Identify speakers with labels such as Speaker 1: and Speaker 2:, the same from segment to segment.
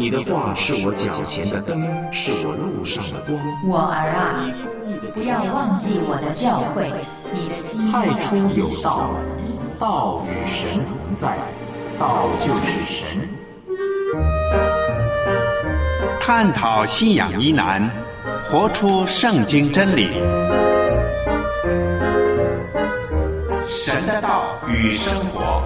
Speaker 1: 你的话是我脚前的灯，是我路上的光。
Speaker 2: 我儿啊，不要忘记我的教诲，你的心
Speaker 1: 太初有道，道与神同在，道就是神。
Speaker 3: 探讨信仰疑难，活出圣经真理。神的道与生活。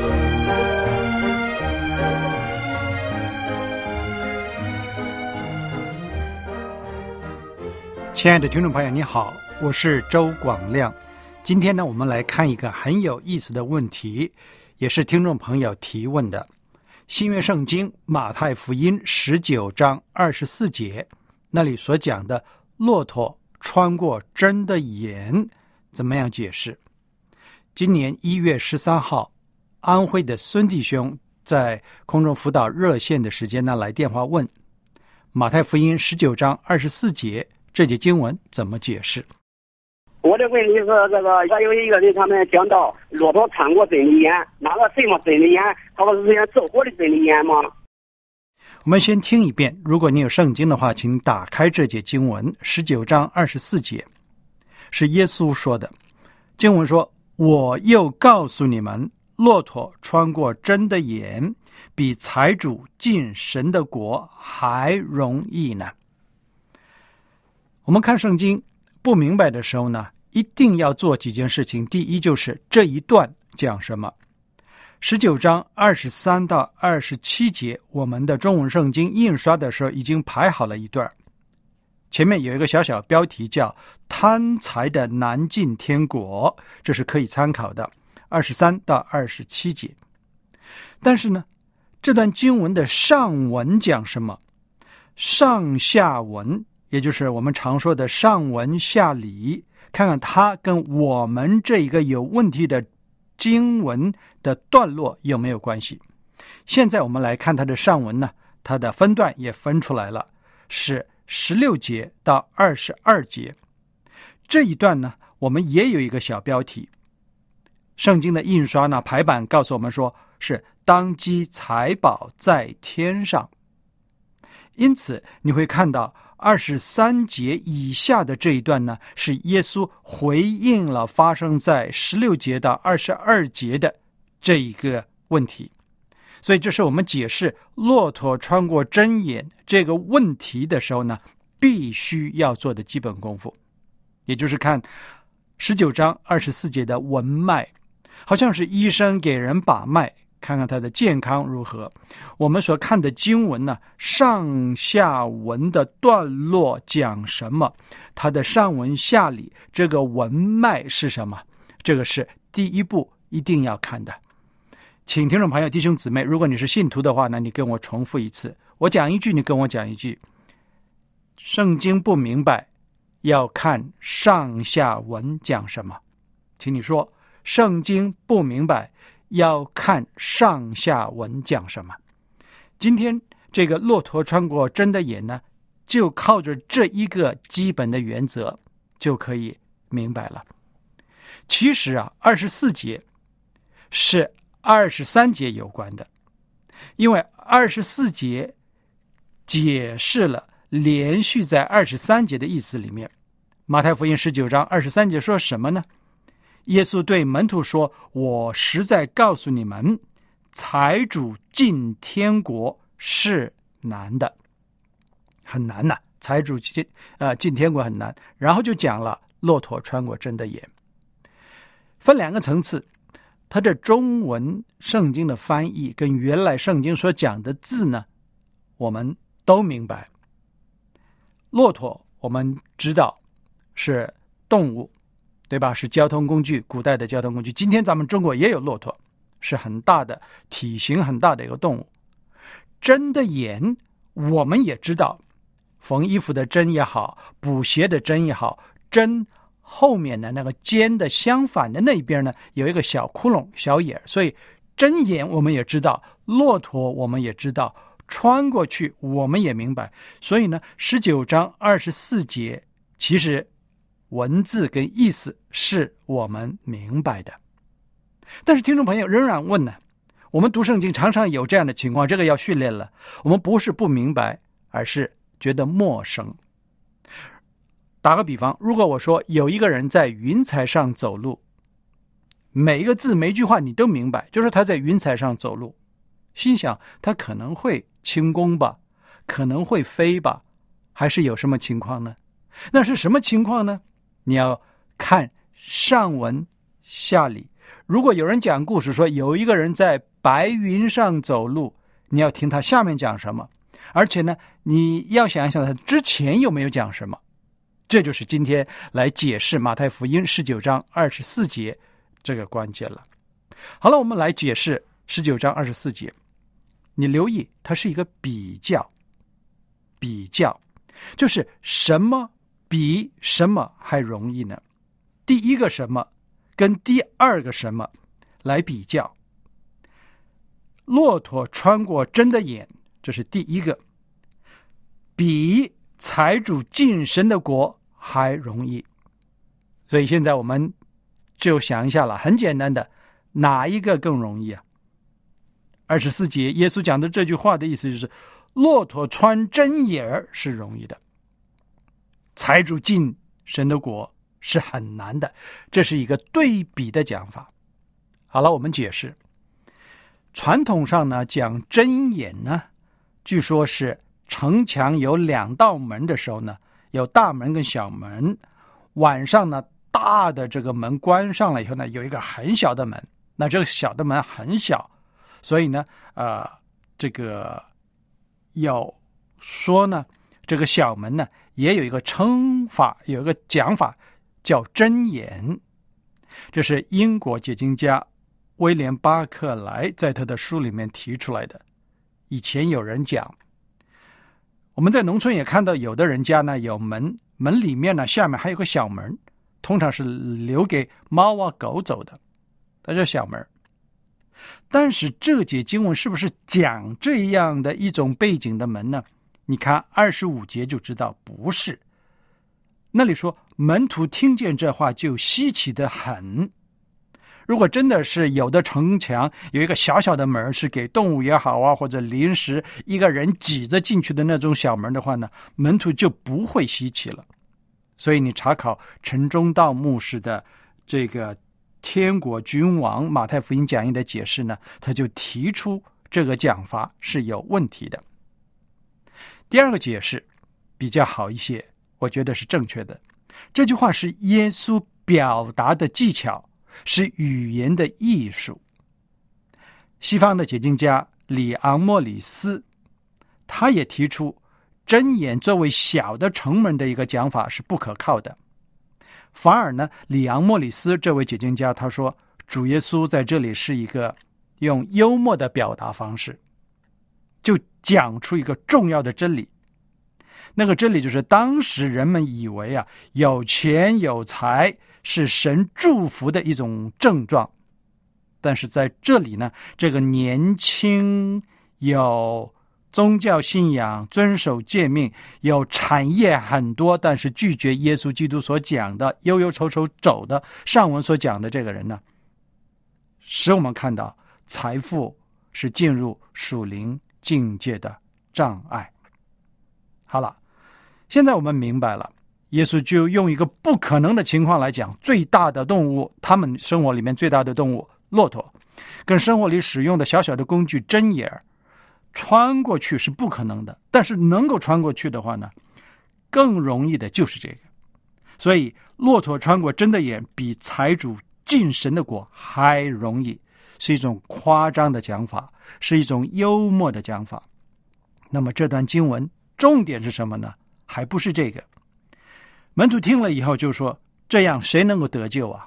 Speaker 4: 亲爱的听众朋友，你好，我是周广亮。今天呢，我们来看一个很有意思的问题，也是听众朋友提问的。新约圣经马太福音19章24节，那里所讲的骆驼穿过针的眼，怎么样解释？今年1月13号，安徽的孙弟兄在空中辅导热线的时间呢，来电话问马太福音19章24节这节经文怎么解释？
Speaker 5: 我的问题是这个，还有一个人他们讲到骆驼穿过针的眼，那个什么针的眼？他不是像走火的针的眼吗？
Speaker 4: 我们先听一遍，如果你有圣经的话，请打开这节经文19章24节，是耶稣说的。经文说，我又告诉你们，骆驼穿过针的眼，比财主进神的国还容易呢。我们看圣经不明白的时候呢，一定要做几件事情。第一，就是这一段讲什么。19章23到27节，我们的中文圣经印刷的时候已经排好了一段，前面有一个小小标题叫贪财的难进天国，这是可以参考的，23到27节。但是呢，这段经文的上文讲什么？上下文，也就是我们常说的上文下理，看看它跟我们这一个有问题的经文的段落有没有关系。现在我们来看它的上文呢，它的分段也分出来了，是16节到22节。这一段呢，我们也有一个小标题，圣经的印刷呢，排版告诉我们说是当积财宝在天上。因此你会看到23节以下的这一段呢，是耶稣回应了发生在16节到22节的这一个问题。所以这是我们解释骆驼穿过针眼这个问题的时候呢，必须要做的基本功夫，也就是看19章24节的文脉，好像是医生给人把脉，看看他的健康如何。我们所看的经文呢，上下文的段落讲什么，它的上文下理，这个文脉是什么，这个是第一步一定要看的。请听众朋友弟兄姊妹，如果你是信徒的话呢，你跟我重复一次，我讲一句你跟我讲一句。圣经不明白，要看上下文讲什么。请你说，圣经不明白，要看上下文讲什么。今天这个骆驼穿过针的眼呢，就靠着这一个基本的原则就可以明白了。其实啊，24节是23节有关的，因为24节解释了连续在23节的意思里面。马太福音19章23节说什么呢？耶稣对门徒说，我实在告诉你们，财主进天国是难的，很难呐，财主进天国很难。然后就讲了骆驼穿过针的眼，分两个层次。它的中文圣经的翻译跟原来圣经所讲的字呢，我们都明白。骆驼我们知道是动物，对吧？是交通工具，古代的交通工具。今天咱们中国也有骆驼，是很大的，体型很大的一个动物。针的眼我们也知道，缝衣服的针也好，补鞋的针也好，针后面的那个尖的相反的那一边呢，有一个小窟窿小眼，所以针眼我们也知道，骆驼我们也知道，穿过去我们也明白。所以呢19章24节其实文字跟意思是我们明白的。但是听众朋友仍然问呢， 我们读圣经常常有这样的情况，这个要训练了。我们不是不明白，而是觉得陌生。打个比方，如果我说有一个人在云彩上走路，每一个字每一句话你都明白，就是他在云彩上走路，心想他可能会轻功吧，可能会飞吧，还是有什么情况呢？那是什么情况呢？你要看上文下理。如果有人讲故事说有一个人在白云上走路，你要听他下面讲什么，而且呢，你要想一想他之前有没有讲什么。这就是今天来解释马太福音19章24节这个关键了。好了，我们来解释19章24节。你留意，它是一个比较，就是什么比什么还容易呢？第一个什么跟第二个什么来比较。骆驼穿过针的眼，这是第一个，比财主进神的国还容易。所以现在我们就想一下了，很简单的，哪一个更容易啊？24节耶稣讲的这句话的意思就是，骆驼穿针眼是容易的，财主进神的国是很难的，这是一个对比的讲法。好了，我们解释。传统上呢，讲针眼呢，据说是城墙有2道门的时候呢，有大门跟小门，晚上呢，大的这个门关上了以后呢，有一个很小的门，那这个小的门很小，所以呢，这个有说呢，这个小门呢，也有一个称法，有一个讲法叫针眼。这是英国解经家威廉巴克莱在他的书里面提出来的。以前有人讲，我们在农村也看到有的人家呢有门，门里面呢下面还有个小门，通常是留给猫啊狗走的，它叫小门。但是这节经文是不是讲这样的一种背景的门呢？你看25节就知道不是。那里说门徒听见这话就稀奇得很。如果真的是有的城墙有一个小小的门，是给动物也好啊，或者临时一个人挤着进去的那种小门的话呢，门徒就不会稀奇了。所以你查考陈忠道牧师的这个天国君王马太福音讲义的解释呢，他就提出这个讲法是有问题的。第二个解释比较好一些，我觉得是正确的。这句话是耶稣表达的技巧，是语言的艺术。西方的解经家里昂莫里斯，他也提出针眼作为小的城门的一个讲法是不可靠的。反而呢，里昂莫里斯这位解经家他说，主耶稣在这里是一个用幽默的表达方式，就讲出一个重要的真理。那个真理就是当时人们以为啊，有钱有财是神祝福的一种症状，但是在这里呢，这个年轻有宗教信仰，遵守诫命，有产业很多，但是拒绝耶稣基督所讲的忧忧愁愁走的上文所讲的这个人呢，使我们看到财富是进入属灵境界的障碍。好了，现在我们明白了，耶稣就用一个不可能的情况来讲，最大的动物，他们生活里面最大的动物骆驼，跟生活里使用的小小的工具针眼穿过去是不可能的，但是能够穿过去的话呢，更容易的就是这个。所以骆驼穿过针的眼比财主进神的国还容易，是一种夸张的讲法，是一种幽默的讲法。那么这段经文重点是什么呢？还不是这个。门徒听了以后就说，这样谁能够得救啊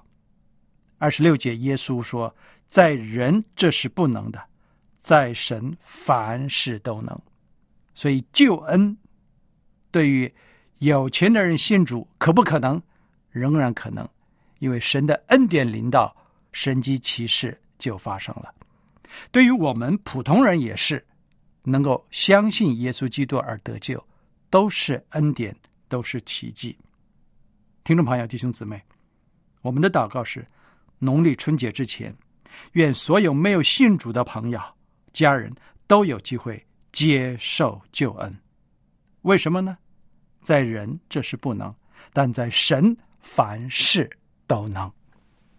Speaker 4: ？26节耶稣说，在人这是不能的，在神凡事都能。所以救恩对于有钱的人信主可不可能？仍然可能，因为神的恩典临到，神迹奇事就发生了。对于我们普通人也是，能够相信耶稣基督而得救，都是恩典，都是奇迹。听众朋友弟兄姊妹，我们的祷告是，农历春节之前， 愿所有没有信主的朋友、家人都有机会接受救恩。为什么呢？在人这是不能，但在神凡事都能。